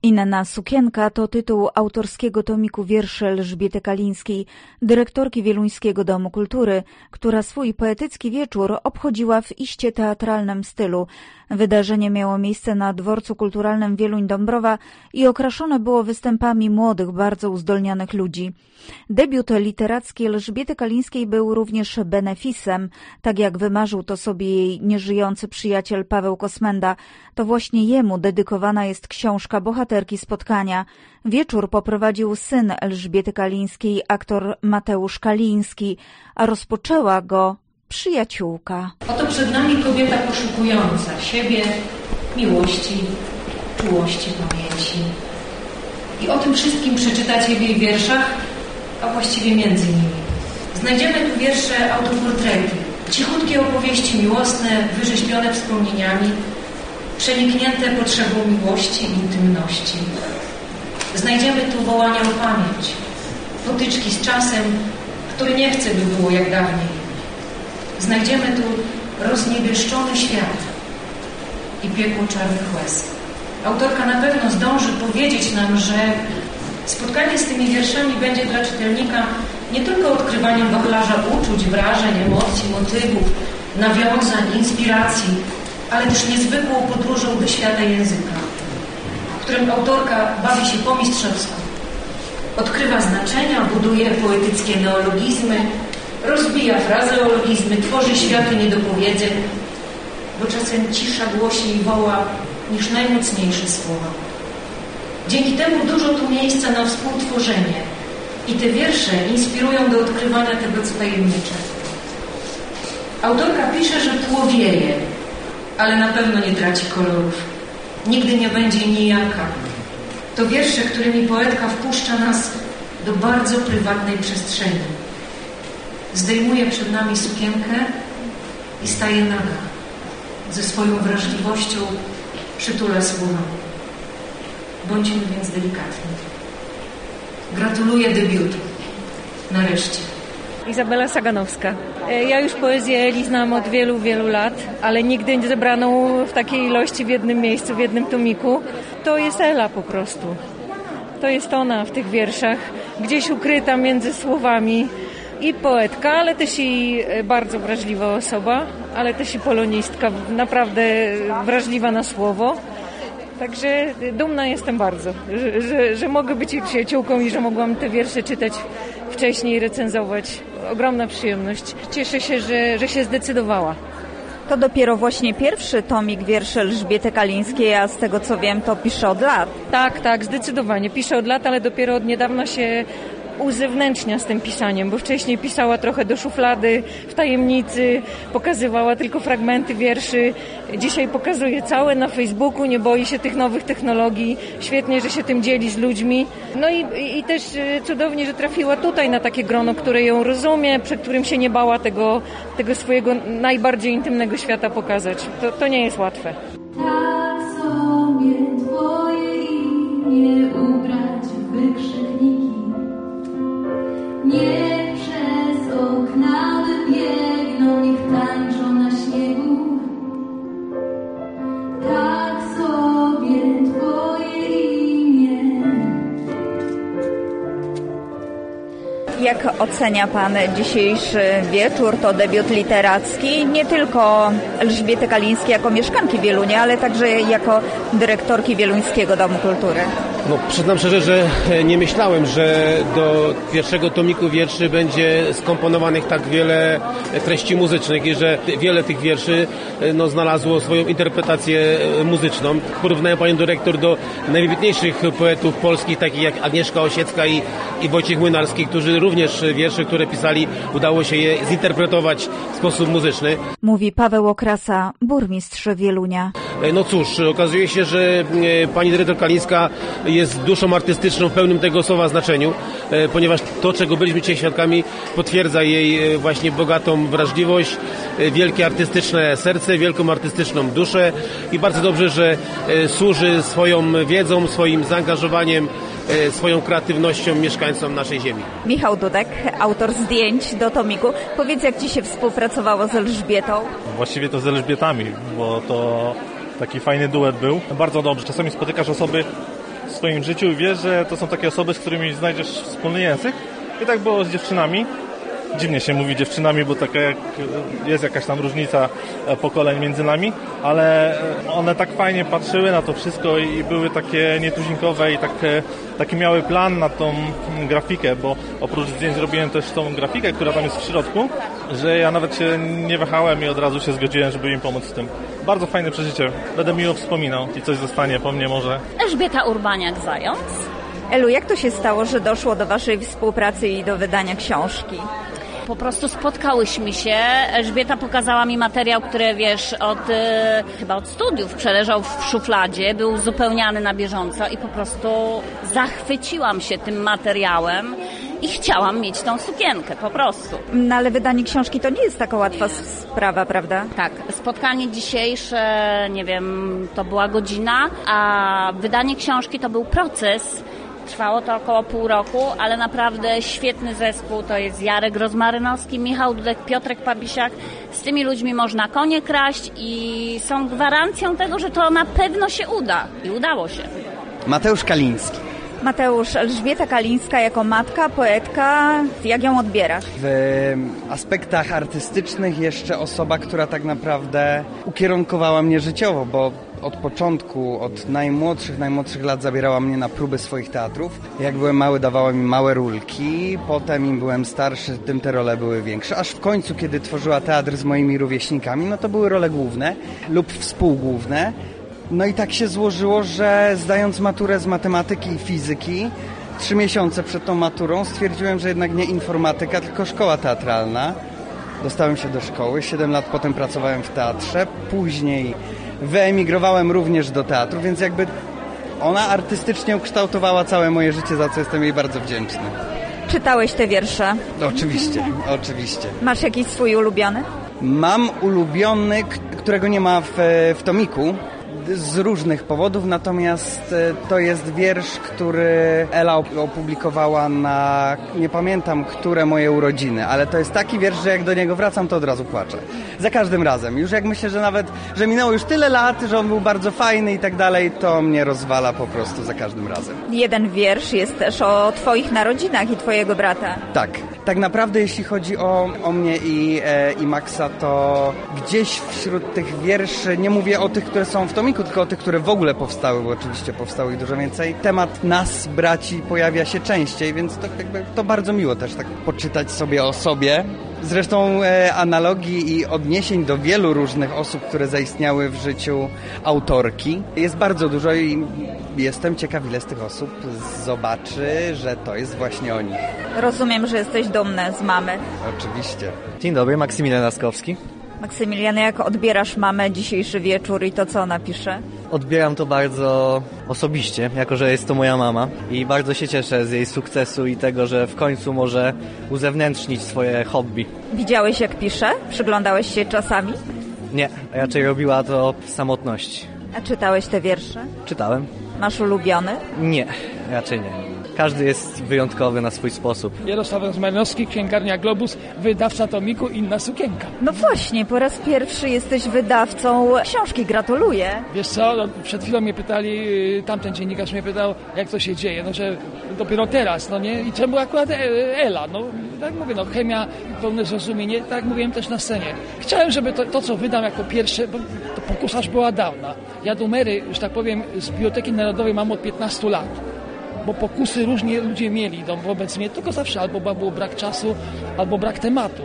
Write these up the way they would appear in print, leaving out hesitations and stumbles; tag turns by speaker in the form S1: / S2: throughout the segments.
S1: Inna sukienka to tytuł autorskiego tomiku wierszy Elżbiety Kalińskiej, dyrektorki Wieluńskiego Domu Kultury, która swój poetycki wieczór obchodziła w iście teatralnym stylu. Wydarzenie miało miejsce na Dworcu Kulturalnym Wieluń-Dąbrowa i okraszone było występami młodych, bardzo uzdolnionych ludzi. Debiut literacki Elżbiety Kalińskiej był również benefisem, tak jak wymarzył to sobie jej nieżyjący przyjaciel Paweł Kosmenda. To właśnie jemu dedykowana jest książka bohaterki spotkania. Wieczór poprowadził syn Elżbiety Kalińskiej, aktor Mateusz Kaliński, a rozpoczęła go przyjaciółka.
S2: Oto przed nami kobieta poszukująca siebie, miłości, czułości, pamięci. I o tym wszystkim przeczytacie w jej wierszach, a właściwie między nimi. Znajdziemy tu wiersze autoportrety, cichutkie opowieści miłosne, wyrzeźbione wspomnieniami, przeniknięte potrzebą miłości i intymności. Znajdziemy tu wołania o pamięć, potyczki z czasem, który nie chce, by było jak dawniej. Znajdziemy tu rozniebieszczony świat i piekło czarnych łez. Autorka na pewno zdąży powiedzieć nam, że spotkanie z tymi wierszami będzie dla czytelnika nie tylko odkrywaniem wachlarza uczuć, wrażeń, emocji, motywów, nawiązań, inspiracji, ale też niezwykłą podróżą do świata języka, w którym autorka bawi się po mistrzowsku. Odkrywa znaczenia, buduje poetyckie neologizmy, rozbija frazeologizmy, tworzy światy niedopowiedzeń, bo czasem cisza głośniej woła niż najmocniejsze słowa. Dzięki temu dużo tu miejsca na współtworzenie i te wiersze inspirują do odkrywania tego, co tajemnicze. Autorka pisze, że płowieje, ale na pewno nie traci kolorów. Nigdy nie będzie nijaka. To wiersze, którymi poetka wpuszcza nas do bardzo prywatnej przestrzeni. Zdejmuje przed nami sukienkę i staje naga. Ze swoją wrażliwością przytula słowa. Bądźmy więc delikatni. Gratuluję debiutu. Nareszcie.
S3: Izabela Saganowska. Ja już poezję Eli znam od wielu, wielu lat, ale nigdy nie zebraną w takiej ilości w jednym miejscu, w jednym tomiku. To jest Ela po prostu. To jest ona w tych wierszach, gdzieś ukryta między słowami. I poetka, ale też i bardzo wrażliwa osoba, ale też i polonistka, naprawdę wrażliwa na słowo. Także dumna jestem bardzo, że mogę być jej przyjaciółką i że mogłam te wiersze czytać wcześniej, recenzować. Ogromna przyjemność. Cieszę się, że się zdecydowała.
S1: To dopiero właśnie pierwszy tomik wierszy Elżbiety Kalińskiej, a z tego co wiem, to pisze od lat.
S3: Tak, zdecydowanie. Pisze od lat, ale dopiero od niedawna się uzewnętrznia z tym pisaniem, bo wcześniej pisała trochę do szuflady, w tajemnicy, pokazywała tylko fragmenty wierszy. Dzisiaj pokazuje całe na Facebooku, nie boi się tych nowych technologii. Świetnie, że się tym dzieli z ludźmi. No i też cudownie, że trafiła tutaj na takie grono, które ją rozumie, przed którym się nie bała tego swojego najbardziej intymnego świata pokazać. To nie jest łatwe.
S4: Tak sobie twoje imię ubrać w wykrzykniki. Nie przez okna wybiegną, niech tańczą na śniegu. Tak sobie twoje imię.
S1: Jak ocenia pan dzisiejszy wieczór? To debiut literacki, nie tylko Elżbiety Kalińskiej jako mieszkanki Wielunia, ale także jako dyrektorki Wieluńskiego Domu Kultury.
S5: No, przyznam szczerze, że nie myślałem, że do pierwszego tomiku wierszy będzie skomponowanych tak wiele treści muzycznych i że wiele tych wierszy znalazło swoją interpretację muzyczną. Porównałem panią dyrektor do najwybitniejszych poetów polskich, takich jak Agnieszka Osiecka i Wojciech Młynarski, którzy również wiersze, które pisali, udało się je zinterpretować w sposób muzyczny.
S1: Mówi Paweł Okrasa, burmistrz Wielunia.
S5: No cóż, okazuje się, że pani dyrektor Kalińska jest duszą artystyczną w pełnym tego słowa znaczeniu, ponieważ to, czego byliśmy dzisiaj świadkami, potwierdza jej właśnie bogatą wrażliwość, wielkie artystyczne serce, wielką artystyczną duszę i bardzo dobrze, że służy swoją wiedzą, swoim zaangażowaniem, swoją kreatywnością mieszkańcom naszej ziemi.
S1: Michał Dudek, autor zdjęć do tomiku. Powiedz, jak ci się współpracowało z Elżbietą?
S6: Właściwie to z Elżbietami, bo to taki fajny duet był. Bardzo dobrze. Czasami spotykasz osoby, w swoim życiu i wiesz, że to są takie osoby, z którymi znajdziesz wspólny język. I tak było z dziewczynami. Dziwnie się mówi dziewczynami, bo taka jest jakaś tam różnica pokoleń między nami, ale one tak fajnie patrzyły na to wszystko i były takie nietuzinkowe i taki miały plan na tą grafikę, bo oprócz zdjęć robiłem też tą grafikę, która tam jest w środku, że ja nawet się nie wahałem i od razu się zgodziłem, żeby im pomóc w tym. Bardzo fajne przeżycie. Będę miło wspominał i coś zostanie po mnie może.
S7: Elżbieta Urbaniak-Zając.
S1: Elu, jak to się stało, że doszło do waszej współpracy i do wydania książki?
S7: Po prostu spotkałyśmy się. Elżbieta pokazała mi materiał, który chyba od studiów przeleżał w szufladzie, był uzupełniany na bieżąco i po prostu zachwyciłam się tym materiałem i chciałam mieć tą sukienkę, po prostu.
S1: No ale wydanie książki to nie jest taka łatwa sprawa, prawda?
S7: Tak, spotkanie dzisiejsze, nie wiem, to była godzina, a wydanie książki to był proces. Trwało to około pół roku, ale naprawdę świetny zespół. To jest Jarek Rozmarynowski, Michał Dudek, Piotrek Pabisiak. Z tymi ludźmi można konie kraść i są gwarancją tego, że to na pewno się uda. I udało się.
S8: Mateusz Kaliński.
S1: Mateusz, Elżbieta Kalińska jako matka, poetka, jak ją odbierasz?
S8: W aspektach artystycznych jeszcze osoba, która tak naprawdę ukierunkowała mnie życiowo, bo od początku, od najmłodszych lat zabierała mnie na próby swoich teatrów. Jak byłem mały, dawała mi małe rólki, potem im byłem starszy, tym te role były większe. Aż w końcu, kiedy tworzyła teatr z moimi rówieśnikami, no to były role główne lub współgłówne. No i tak się złożyło, że zdając maturę z matematyki i fizyki, 3 miesiące przed tą maturą stwierdziłem, że jednak nie informatyka, tylko szkoła teatralna. Dostałem się do szkoły, 7 lat potem pracowałem w teatrze, później wyemigrowałem również do teatru, więc jakby ona artystycznie ukształtowała całe moje życie, za co jestem jej bardzo wdzięczny.
S1: Czytałeś te wiersze?
S8: Oczywiście.
S1: Masz jakiś swój ulubiony?
S8: Mam ulubiony, którego nie ma w tomiku, z różnych powodów, natomiast to jest wiersz, który Ela opublikowała na, nie pamiętam, które moje urodziny, ale to jest taki wiersz, że jak do niego wracam, to od razu płaczę. Za każdym razem. Już jak myślę, że minęło już tyle lat, że on był bardzo fajny i tak dalej, to mnie rozwala po prostu za każdym razem.
S1: Jeden wiersz jest też o twoich narodzinach i twojego brata.
S8: Tak naprawdę jeśli chodzi o mnie i Maxa, to gdzieś wśród tych wierszy, nie mówię o tych, które są w tomiku, tylko o tych, które w ogóle powstały, bo oczywiście powstało ich dużo więcej. Temat nas, braci, pojawia się częściej, więc to bardzo miło też tak poczytać sobie o sobie. Zresztą analogii i odniesień do wielu różnych osób, które zaistniały w życiu autorki jest bardzo dużo i jestem ciekaw, ile z tych osób zobaczy, że to jest właśnie o nich.
S1: Rozumiem, że jesteś dumny z mamy.
S8: Oczywiście.
S9: Dzień dobry, Maksymilian Laskowski.
S1: Maksymilian, jak odbierasz mamę dzisiejszy wieczór i to, co ona pisze?
S9: Odbieram to bardzo osobiście, jako że jest to moja mama i bardzo się cieszę z jej sukcesu i tego, że w końcu może uzewnętrznić swoje hobby.
S1: Widziałeś, jak pisze? Przyglądałeś się czasami?
S9: Nie, raczej robiła to w samotności.
S1: A czytałeś te wiersze?
S9: Czytałem.
S1: Masz ulubiony?
S9: Nie, raczej nie. Każdy jest wyjątkowy na swój sposób.
S10: Jarosław Rozmarynowski, księgarnia Globus, wydawca tomiku Inna sukienka.
S1: No właśnie, po raz pierwszy jesteś wydawcą książki, gratuluję.
S10: Wiesz co, przed chwilą mnie pytali, tamten dziennikarz mnie pytał, jak to się dzieje, no że dopiero teraz, no nie? I czemu akurat Ela? No tak mówię, no chemia, pełne zrozumienie, tak jak mówiłem też na scenie. Chciałem, żeby to co wydam jako pierwsze, bo to pokusa była dawna. Ja numery, że tak powiem, z Biblioteki Narodowej mam od 15 lat. Bo pokusy różnie ludzie mieli wobec mnie, tylko zawsze albo był brak czasu, albo brak tematu.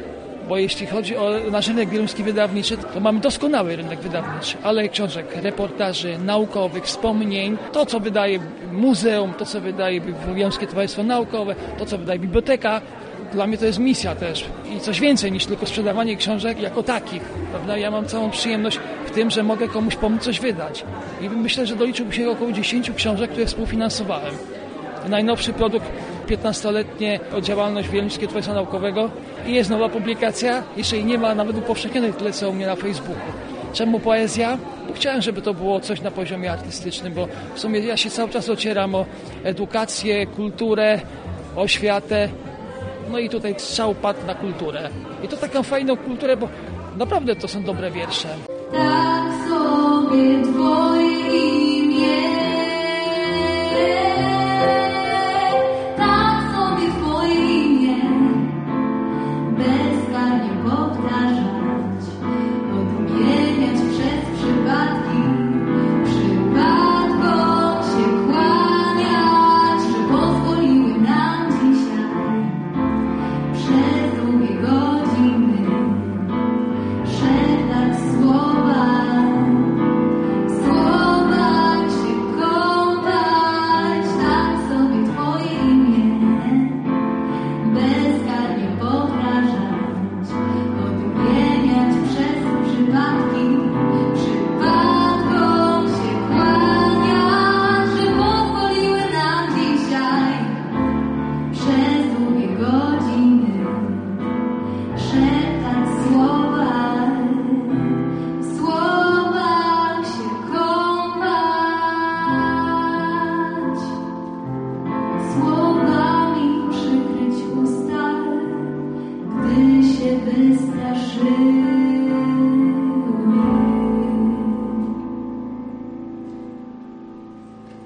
S10: Bo jeśli chodzi o nasz rynek wieluński wydawniczy, to mamy doskonały rynek wydawniczy, ale książek, reportaży, naukowych, wspomnień, to co wydaje muzeum, to co wydaje Wieluńskie Towarzystwo Naukowe, to co wydaje biblioteka, dla mnie to jest misja też i coś więcej niż tylko sprzedawanie książek jako takich, prawda? Ja mam całą przyjemność w tym, że mogę komuś pomóc coś wydać i myślę, że doliczyłbym się około 10 książek, które współfinansowałem. Najnowszy produkt, 15-letnie działalność Wieluńskiego Towarzystwa Naukowego i jest nowa publikacja, jeszcze jej nie ma nawet upowszechnionej tyle co u mnie na Facebooku. Czemu poezja? Bo chciałem, żeby to było coś na poziomie artystycznym, bo w sumie ja się cały czas ocieram o edukację, kulturę, oświatę. No i tutaj strzał padł na kulturę. I to taką fajną kulturę, bo naprawdę to są dobre wiersze.
S4: Tak sobie twoje imię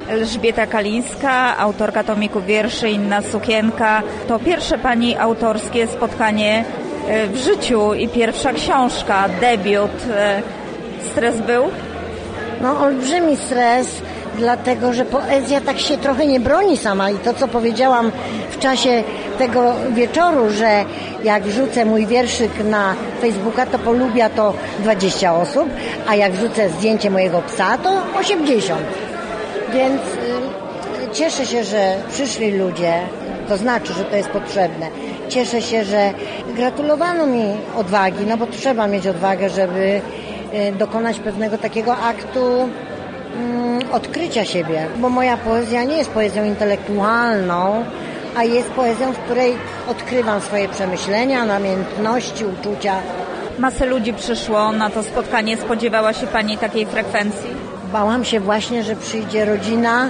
S1: Elżbieta Kalińska, autorka tomiku wierszy Inna sukienka. To pierwsze pani autorskie spotkanie w życiu i pierwsza książka, debiut. Stres był?
S11: No, olbrzymi stres, dlatego że poezja tak się trochę nie broni sama i to, co powiedziałam w czasie tego wieczoru, że jak wrzucę mój wierszyk na Facebooka, to polubia to 20 osób, a jak wrzucę zdjęcie mojego psa, to 80. Więc cieszę się, że przyszli ludzie, to znaczy, że to jest potrzebne. Cieszę się, że gratulowano mi odwagi, no bo trzeba mieć odwagę, żeby dokonać pewnego takiego aktu odkrycia siebie, bo moja poezja nie jest poezją intelektualną, a jest poezją, w której odkrywam swoje przemyślenia, namiętności, uczucia.
S1: Masę ludzi przyszło na to spotkanie. Spodziewała się pani takiej frekwencji?
S11: Bałam się właśnie, że przyjdzie rodzina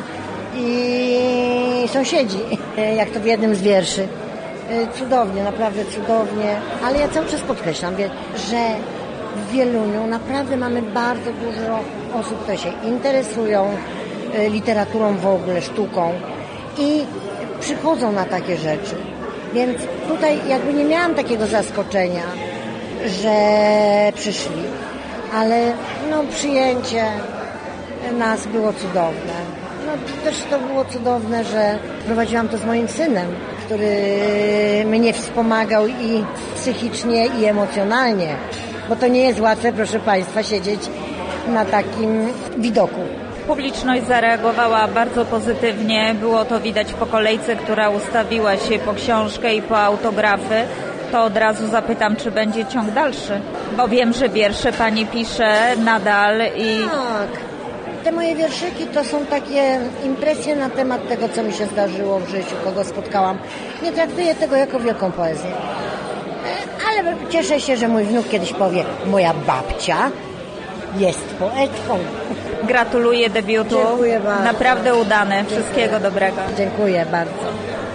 S11: i sąsiedzi, jak to w jednym z wierszy. Cudownie, naprawdę cudownie, ale ja cały czas podkreślam, że w Wieluniu naprawdę mamy bardzo dużo osób, które się interesują literaturą w ogóle, sztuką i przychodzą na takie rzeczy. Więc tutaj jakby nie miałam takiego zaskoczenia, że przyszli, ale no przyjęcie nas było cudowne. No też to było cudowne, że prowadziłam to z moim synem, który mnie wspomagał i psychicznie, i emocjonalnie. Bo to nie jest łatwe, proszę Państwa, siedzieć na takim widoku.
S1: Publiczność zareagowała bardzo pozytywnie. Było to widać po kolejce, która ustawiła się po książkę i po autografy. To od razu zapytam, czy będzie ciąg dalszy. Bo wiem, że wiersze pani pisze nadal i...
S11: Tak. Te moje wierszyki to są takie impresje na temat tego, co mi się zdarzyło w życiu, kogo spotkałam. Nie traktuję tego jako wielką poezję. Ale cieszę się, że mój wnuk kiedyś powie, moja babcia jest poetką.
S1: Gratuluję debiutu.
S11: Dziękuję bardzo.
S1: Naprawdę udane. Wszystkiego dobrego.
S11: Dziękuję bardzo.